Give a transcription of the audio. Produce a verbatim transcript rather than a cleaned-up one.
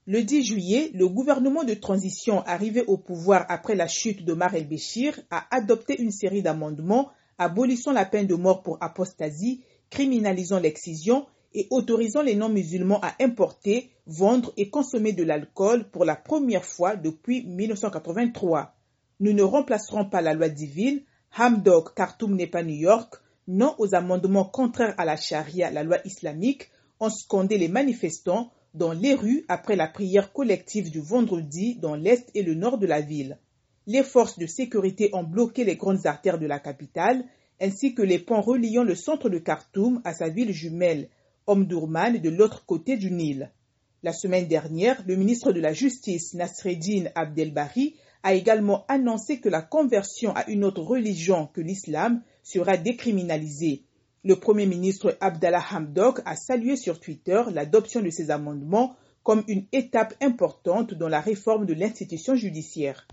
Le dix juillet, le gouvernement de transition arrivé au pouvoir après la chute d'Omar el-Béchir a adopté une série d'amendements abolissant la peine de mort pour apostasie, criminalisant l'excision et autorisant les non-musulmans à importer, vendre et consommer de l'alcool pour la première fois depuis mille neuf cent quatre-vingt-trois. Nous ne remplacerons pas la loi divine, Hamdok, Khartoum n'est pas New York, non aux amendements contraires à la charia, la loi islamique, ont scandé les manifestants dans les rues après la prière collective du vendredi dans l'est et le nord de la ville. Les forces de sécurité ont bloqué les grandes artères de la capitale, ainsi que les ponts reliant le centre de Khartoum à sa ville jumelle, Omdurman, de l'autre côté du Nil. La semaine dernière, le ministre de la Justice, Nasreddine Abdelbari, a également annoncé que la conversion à une autre religion que l'islam sera décriminalisée. Le Premier ministre Abdallah Hamdok a salué sur Twitter l'adoption de ces amendements comme une étape importante dans la réforme de l'institution judiciaire.